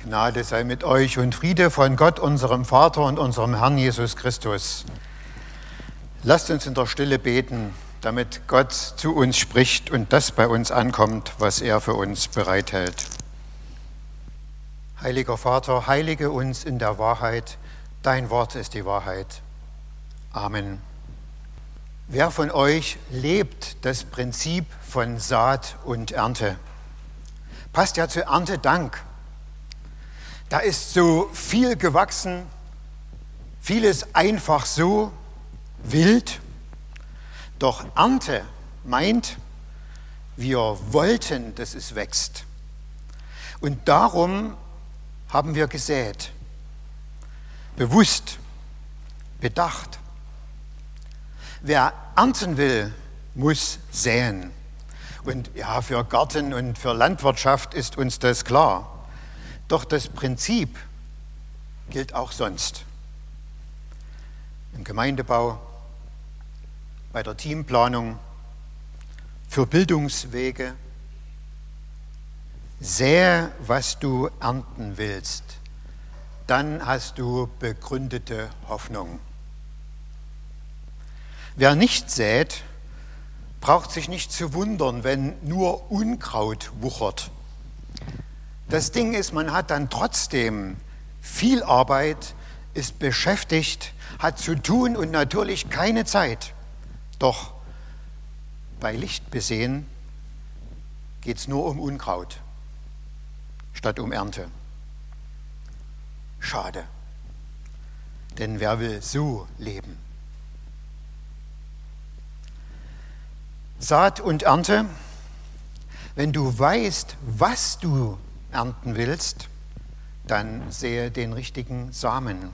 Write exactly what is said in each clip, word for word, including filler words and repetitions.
Gnade sei mit euch und Friede von Gott, unserem Vater und unserem Herrn Jesus Christus. Lasst uns in der Stille beten, damit Gott zu uns spricht und das bei uns ankommt, was er für uns bereithält. Heiliger Vater, heilige uns in der Wahrheit. Dein Wort ist die Wahrheit. Amen. Wer von euch lebt das Prinzip von Saat und Ernte? Passt ja zu Erntedank. Da ist so viel gewachsen, vieles einfach so wild. Doch Ernte meint, wir wollten, dass es wächst. Und darum haben wir gesät. Bewusst, bedacht. Wer ernten will, muss säen. Und ja, für Garten und für Landwirtschaft ist uns das klar. Doch das Prinzip gilt auch sonst. Im Gemeindebau, bei der Teamplanung, für Bildungswege. Sähe, was du ernten willst, dann hast du begründete Hoffnung. Wer nicht sät, braucht sich nicht zu wundern, wenn nur Unkraut wuchert. Das Ding ist, man hat dann trotzdem viel Arbeit, ist beschäftigt, hat zu tun und natürlich keine Zeit. Doch bei Licht besehen geht es nur um Unkraut statt um Ernte. Schade, denn wer will so leben? Saat und Ernte, wenn du weißt, was du ernten willst, dann sähe den richtigen Samen.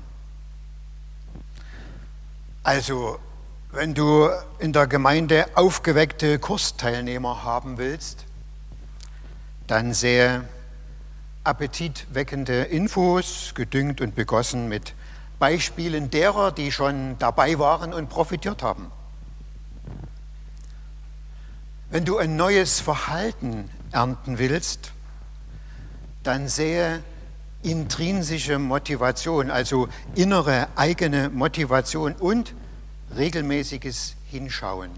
Also, wenn du in der Gemeinde aufgeweckte Kursteilnehmer haben willst, dann sähe appetitweckende Infos, gedüngt und begossen mit Beispielen derer, die schon dabei waren und profitiert haben. Wenn du ein neues Verhalten ernten willst, dann sähe intrinsische Motivation, also innere eigene Motivation und regelmäßiges Hinschauen.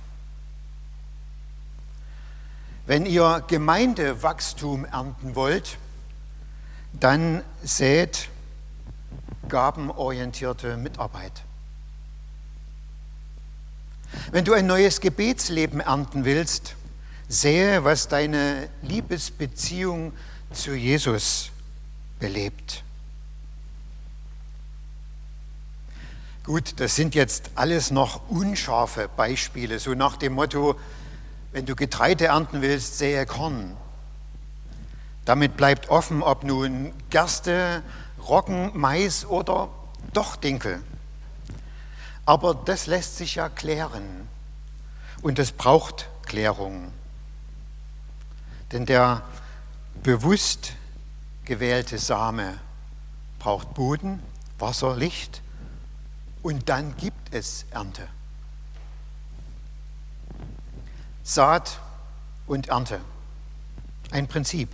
Wenn ihr Gemeindewachstum ernten wollt, dann sät gabenorientierte Mitarbeit. Wenn du ein neues Gebetsleben ernten willst, sähe, was deine Liebesbeziehung zu Jesus belebt. Gut, das sind jetzt alles noch unscharfe Beispiele, so nach dem Motto, wenn du Getreide ernten willst, sähe Korn. Damit bleibt offen, ob nun Gerste, Roggen, Mais oder doch Dinkel. Aber das lässt sich ja klären und es braucht Klärung. Denn der bewusst gewählte Same braucht Boden, Wasser, Licht und dann gibt es Ernte. Saat und Ernte, ein Prinzip.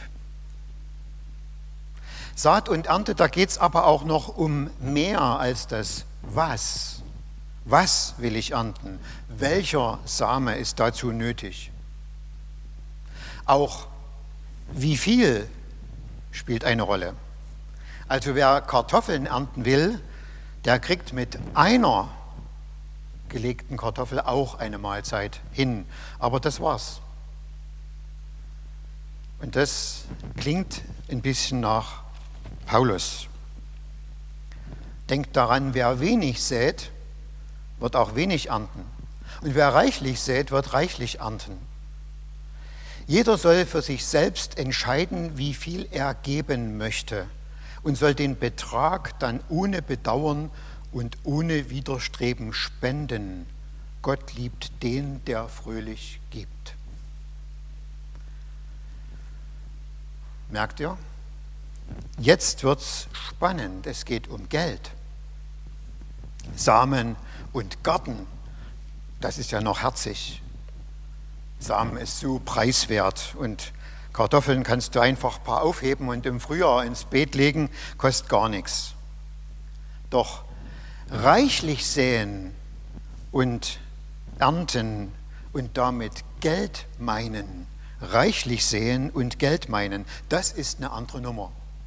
Saat und Ernte, da geht es aber auch noch um mehr als das Was. Was will ich ernten? Welcher Same ist dazu nötig? Auch wie viel spielt eine Rolle. Also wer Kartoffeln ernten will, der kriegt mit einer gelegten Kartoffel auch eine Mahlzeit hin. Aber das war's. Und das klingt ein bisschen nach Paulus. Denkt daran, wer wenig sät, wird auch wenig ernten. Und wer reichlich sät, wird reichlich ernten. Jeder soll für sich selbst entscheiden, wie viel er geben möchte und soll den Betrag dann ohne Bedauern und ohne Widerstreben spenden. Gott liebt den, der fröhlich gibt. Merkt ihr? Jetzt wird's spannend. Es geht um Geld. Samen und Garten, das ist ja noch herzig. Samen ist so preiswert und Kartoffeln kannst du einfach ein paar aufheben und im Frühjahr ins Beet legen, kostet gar nichts. Doch reichlich säen und ernten und damit Geld meinen, reichlich säen und Geld meinen, das ist eine andere Nummer.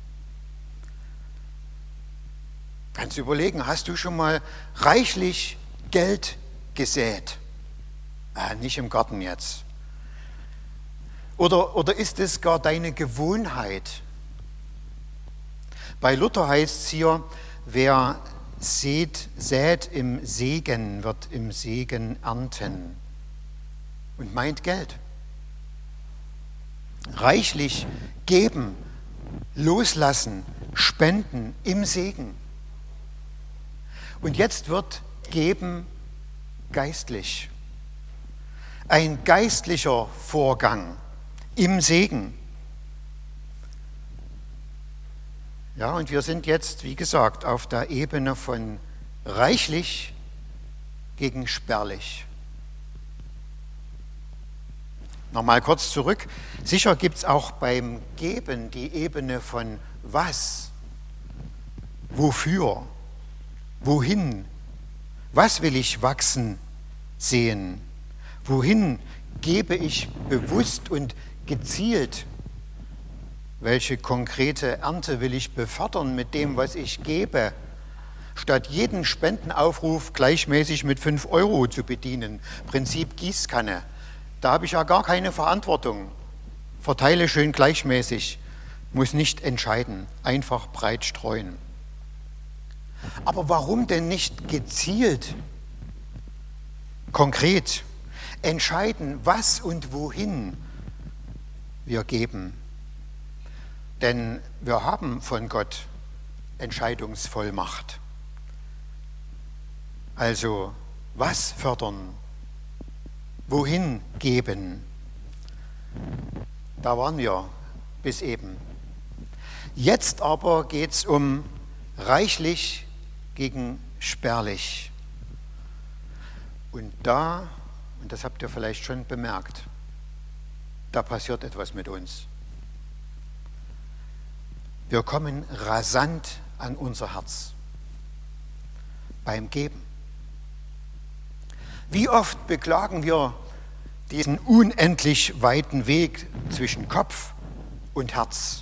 Kannst du überlegen, hast du schon mal reichlich Geld gesät? Ah, nicht im Garten jetzt. Oder, oder ist es gar deine Gewohnheit? Bei Luther heißt es hier, wer sät, sät im Segen, wird im Segen ernten. Und meint Geld. Reichlich geben, loslassen, spenden im Segen. Und jetzt wird Geben geistlich. Ein geistlicher Vorgang im Segen. Ja, und wir sind jetzt, wie gesagt, auf der Ebene von reichlich gegen spärlich. Nochmal kurz zurück. Sicher gibt es auch beim Geben die Ebene von was, wofür, wohin, was will ich wachsen sehen, wohin gebe ich bewusst und gezielt, welche konkrete Ernte will ich befördern mit dem, was ich gebe, statt jeden Spendenaufruf gleichmäßig mit fünf Euro zu bedienen. Prinzip Gießkanne. Da habe ich ja gar keine Verantwortung. Verteile schön gleichmäßig, muss nicht entscheiden, einfach breit streuen. Aber warum denn nicht gezielt, konkret entscheiden, was und wohin wir geben? Denn wir haben von Gott Entscheidungsvollmacht. Also, was fördern? Wohin geben? Da waren wir bis eben. Jetzt aber geht es um reichlich gegen spärlich. Und da, und das habt ihr vielleicht schon bemerkt, da passiert etwas mit uns. Wir kommen rasant an unser Herz beim Geben. Wie oft beklagen wir diesen unendlich weiten Weg zwischen Kopf und Herz?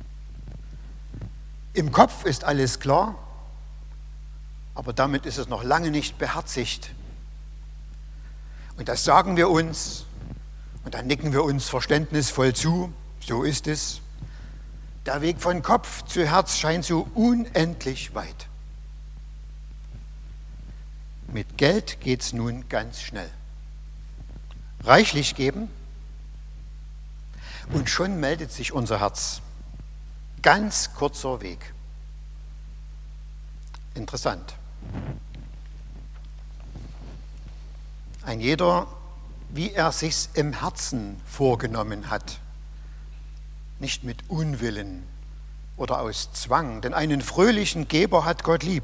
Im Kopf ist alles klar, aber damit ist es noch lange nicht beherzigt. Und das sagen wir uns und dann nicken wir uns verständnisvoll zu, so ist es. Der Weg von Kopf zu Herz scheint so unendlich weit. Mit Geld geht es nun ganz schnell. Reichlich geben und schon meldet sich unser Herz. Ganz kurzer Weg. Interessant. Ein jeder, wie er sich's im Herzen vorgenommen hat. Nicht mit Unwillen oder aus Zwang, denn einen fröhlichen Geber hat Gott lieb.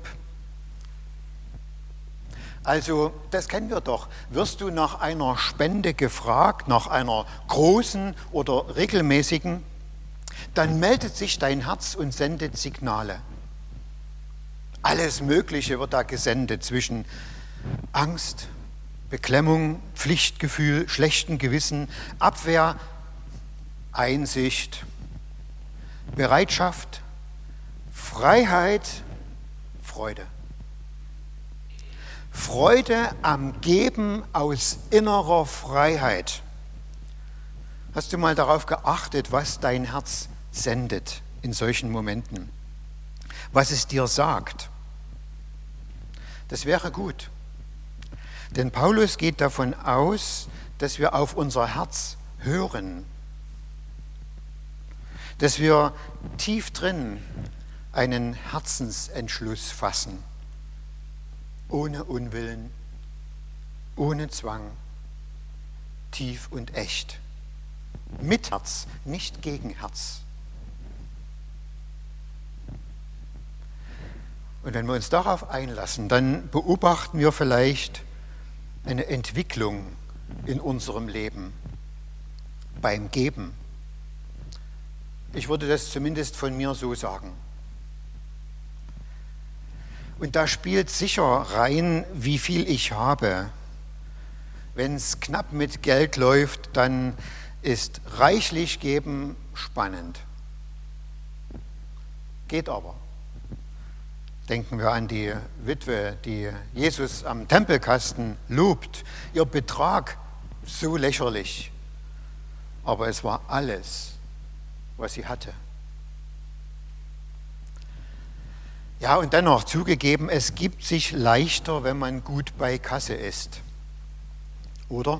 Also, das kennen wir doch. Wirst du nach einer Spende gefragt, nach einer großen oder regelmäßigen, dann meldet sich dein Herz und sendet Signale. Alles Mögliche wird da gesendet zwischen Angst, Beklemmung, Pflichtgefühl, schlechtem Gewissen, Abwehr, Einsicht, Bereitschaft, Freiheit, Freude. Freude am Geben aus innerer Freiheit. Hast du mal darauf geachtet, was dein Herz sendet in solchen Momenten? Was es dir sagt? Das wäre gut. Denn Paulus geht davon aus, dass wir auf unser Herz hören. Dass wir tief drin einen Herzensentschluss fassen. Ohne Unwillen, ohne Zwang, tief und echt. Mit Herz, nicht gegen Herz. Und wenn wir uns darauf einlassen, dann beobachten wir vielleicht eine Entwicklung in unserem Leben beim Geben. Ich würde das zumindest von mir so sagen. Und da spielt sicher rein, wie viel ich habe. Wenn es knapp mit Geld läuft, dann ist reichlich geben spannend. Geht aber. Denken wir an die Witwe, die Jesus am Tempelkasten lobt. Ihr Betrag so lächerlich. Aber es war alles, was sie hatte. Ja, und dennoch zugegeben, es gibt sich leichter, wenn man gut bei Kasse ist. Oder?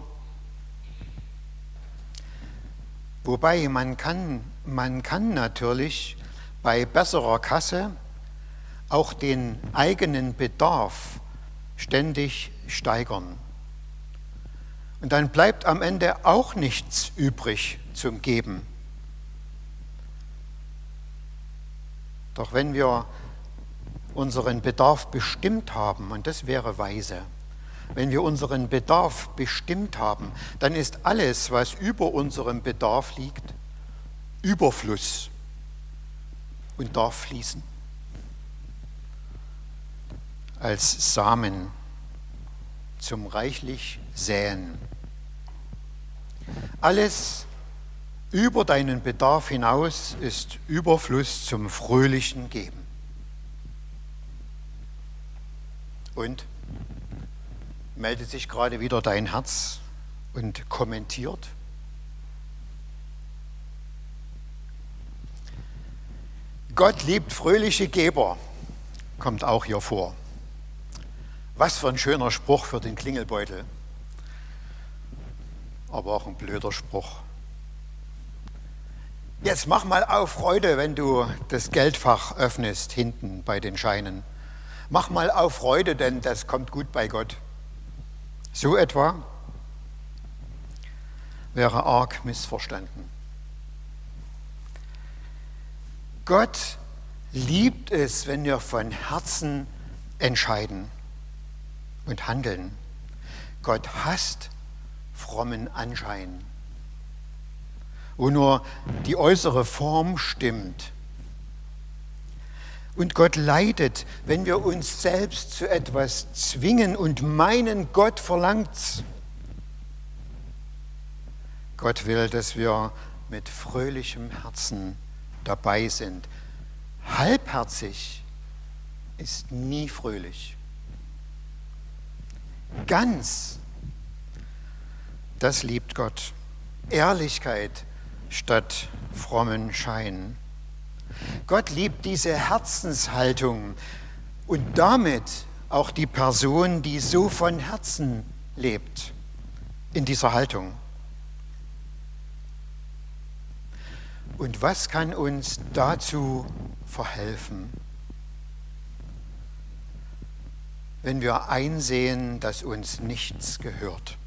Wobei man kann, man kann natürlich bei besserer Kasse auch den eigenen Bedarf ständig steigern. Und dann bleibt am Ende auch nichts übrig zum Geben. Doch wenn wir unseren Bedarf bestimmt haben, und das wäre weise, wenn wir unseren Bedarf bestimmt haben, dann ist alles, was über unserem Bedarf liegt, Überfluss und darf fließen. Als Samen zum reichlich Säen. Alles über deinen Bedarf hinaus ist Überfluss zum fröhlichen Geben. Und meldet sich gerade wieder dein Herz und kommentiert? Gott liebt fröhliche Geber, kommt auch hier vor. Was für ein schöner Spruch für den Klingelbeutel. Aber auch ein blöder Spruch. Jetzt mach mal auf Freude, wenn du das Geldfach öffnest, hinten bei den Scheinen. Mach mal auf Freude, denn das kommt gut bei Gott. So etwa wäre arg missverstanden. Gott liebt es, wenn wir von Herzen entscheiden und handeln. Gott hasst frommen Anschein, wo nur die äußere Form stimmt. Und Gott leidet, wenn wir uns selbst zu etwas zwingen und meinen, Gott verlangt's. Gott will, dass wir mit fröhlichem Herzen dabei sind. Halbherzig ist nie fröhlich. Ganz, das liebt Gott. Ehrlichkeit statt frommen Schein. Gott liebt diese Herzenshaltung und damit auch die Person, die so von Herzen lebt, in dieser Haltung. Und was kann uns dazu verhelfen? Wenn wir einsehen, dass uns nichts gehört.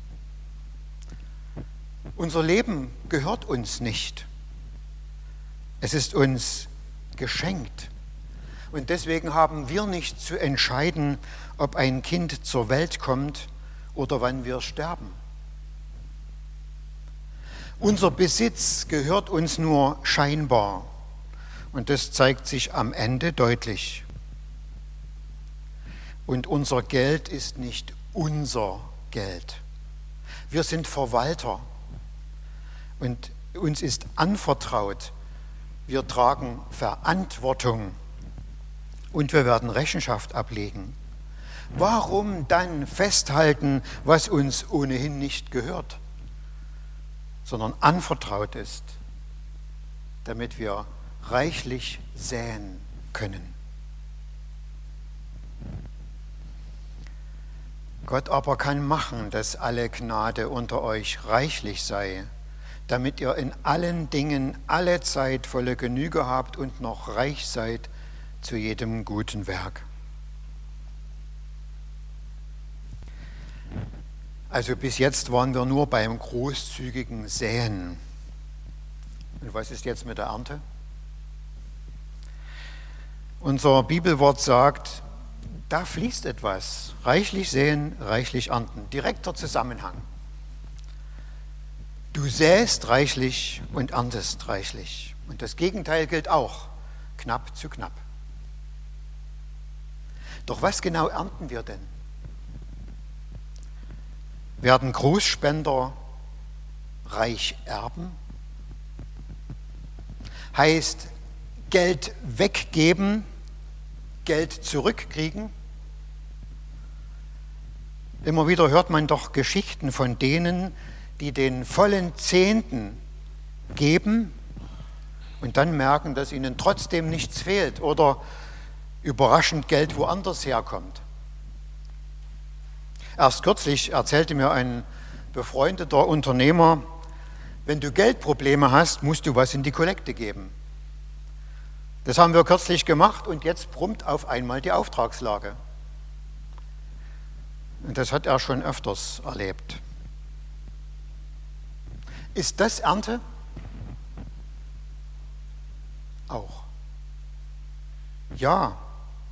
Unser Leben gehört uns nicht. Es ist uns geschenkt. Und deswegen haben wir nicht zu entscheiden, ob ein Kind zur Welt kommt oder wann wir sterben. Unser Besitz gehört uns nur scheinbar. Und das zeigt sich am Ende deutlich. Und unser Geld ist nicht unser Geld. Wir sind Verwalter. Und uns ist anvertraut, wir tragen Verantwortung und wir werden Rechenschaft ablegen. Warum dann festhalten, was uns ohnehin nicht gehört, sondern anvertraut ist, damit wir reichlich säen können? Gott aber kann machen, dass alle Gnade unter euch reichlich sei, damit ihr in allen Dingen alle Zeit volle Genüge habt und noch reich seid zu jedem guten Werk. Also bis jetzt waren wir nur beim großzügigen Säen. Und was ist jetzt mit der Ernte? Unser Bibelwort sagt, da fließt etwas. Reichlich säen, reichlich ernten. Direkter Zusammenhang. Du säst reichlich und erntest reichlich. Und das Gegenteil gilt auch, knapp zu knapp. Doch was genau ernten wir denn? Werden Großspender reich erben? Heißt Geld weggeben, Geld zurückkriegen? Immer wieder hört man doch Geschichten von denen, die den vollen Zehnten geben und dann merken, dass ihnen trotzdem nichts fehlt oder überraschend Geld woanders herkommt. Erst kürzlich erzählte mir ein befreundeter Unternehmer, wenn du Geldprobleme hast, musst du was in die Kollekte geben. Das haben wir kürzlich gemacht und jetzt brummt auf einmal die Auftragslage. Und das hat er schon öfters erlebt. Ist das Ernte? Auch. Ja.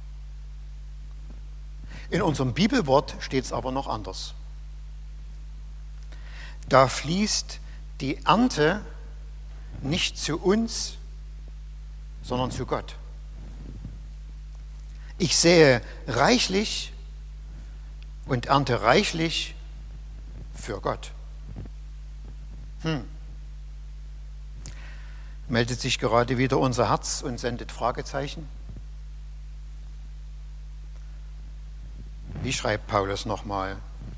In unserem Bibelwort steht es aber noch anders. Da fließt die Ernte nicht zu uns, sondern zu Gott. Ich sähe reichlich und ernte reichlich für Gott. Hm. Meldet sich gerade wieder unser Herz und sendet Fragezeichen? Wie schreibt Paulus nochmal?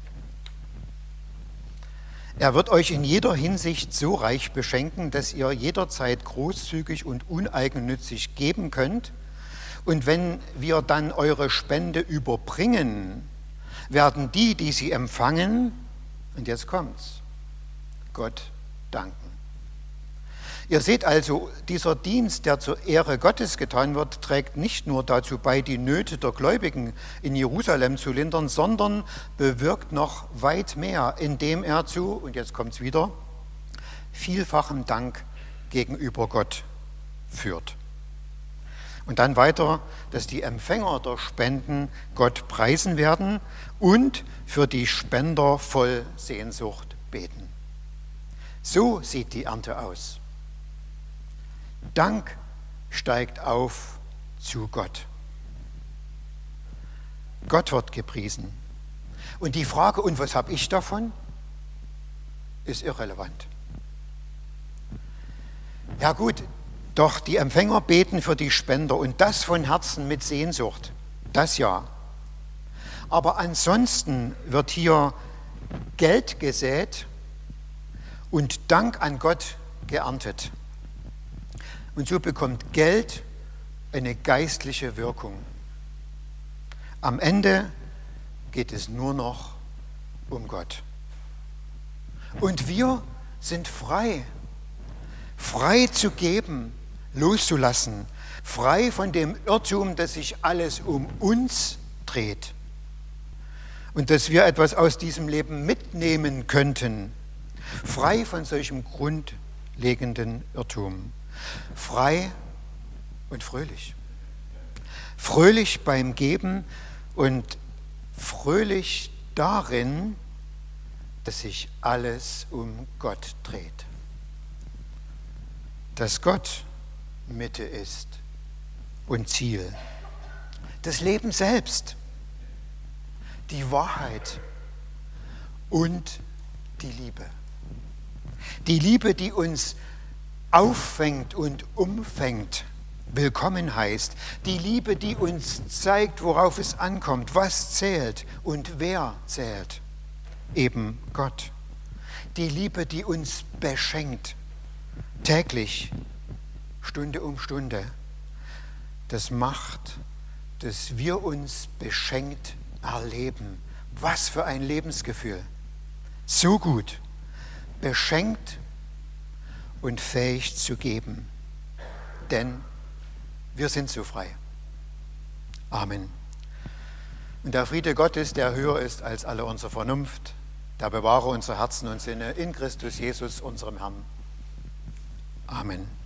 Er wird euch in jeder Hinsicht so reich beschenken, dass ihr jederzeit großzügig und uneigennützig geben könnt. Und wenn wir dann eure Spende überbringen, werden die, die sie empfangen, und jetzt kommt's, Gott danken. Ihr seht also, dieser Dienst, der zur Ehre Gottes getan wird, trägt nicht nur dazu bei, die Nöte der Gläubigen in Jerusalem zu lindern, sondern bewirkt noch weit mehr, indem er zu, und jetzt kommt's wieder, vielfachem Dank gegenüber Gott führt. Und dann weiter, dass die Empfänger der Spenden Gott preisen werden und für die Spender voll Sehnsucht beten. So sieht die Ernte aus. Dank steigt auf zu Gott. Gott wird gepriesen. Und die Frage, und was habe ich davon, ist irrelevant. Ja gut, doch die Empfänger beten für die Spender und das von Herzen mit Sehnsucht, das ja. Aber ansonsten wird hier Geld gesät und Dank an Gott geerntet. Und so bekommt Geld eine geistliche Wirkung. Am Ende geht es nur noch um Gott. Und wir sind frei, frei zu geben, loszulassen, frei von dem Irrtum, dass sich alles um uns dreht und dass wir etwas aus diesem Leben mitnehmen könnten, frei von solchem grundlegenden Irrtum. Frei und fröhlich. Fröhlich beim Geben und fröhlich darin, dass sich alles um Gott dreht. Dass Gott Mitte ist und Ziel. Das Leben selbst, die Wahrheit und die Liebe. Die Liebe, die uns auffängt und umfängt, willkommen heißt. Die Liebe, die uns zeigt, worauf es ankommt, was zählt und wer zählt. Eben Gott. Die Liebe, die uns beschenkt, täglich, Stunde um Stunde. Das macht, dass wir uns beschenkt erleben. Was für ein Lebensgefühl. So gut, beschenkt und fähig zu geben. Denn wir sind so frei. Amen. Und der Friede Gottes, der höher ist als alle unsere Vernunft, der bewahre unsere Herzen und Sinne in Christus Jesus, unserem Herrn. Amen.